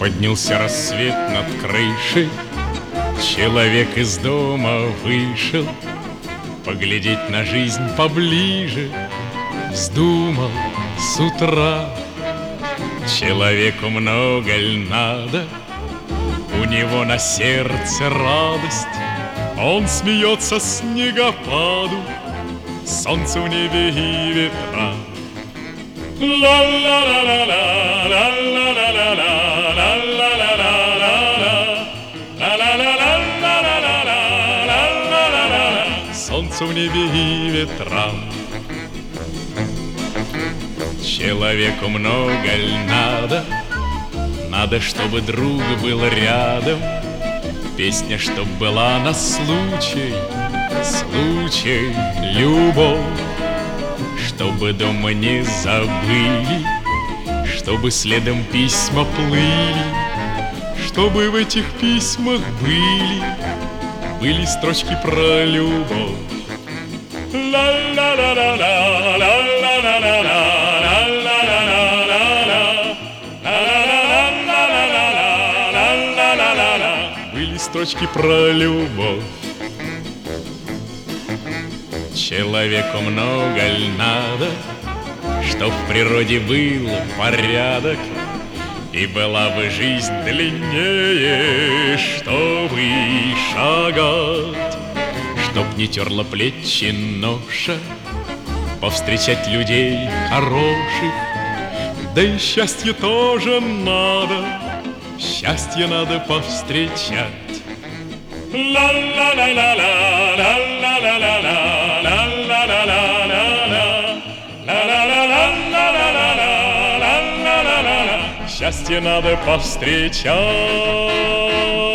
Поднялся рассвет над крышей, человек из дома вышел поглядеть на жизнь поближе. Вздумал с утра, человеку много ль надо, у него на сердце радость, он смеется снегопаду, солнце в небе и ветра. Солнце в небе и ветра. Человеку много ль надо, надо, чтобы друг был рядом, песня, чтоб была на случай, случай, любовь, чтобы дома не забыли, чтобы следом письма плыли, чтобы в этих письмах были строчки про любовь. Были строчки про любовь. Человеку много ль надо, чтоб в природе был порядок, и была бы жизнь длиннее, чтобы шагать, чтоб не терла плечи ноша, повстречать людей хороших. Да и счастье тоже надо, счастье надо повстречать. Счастье надо повстречать.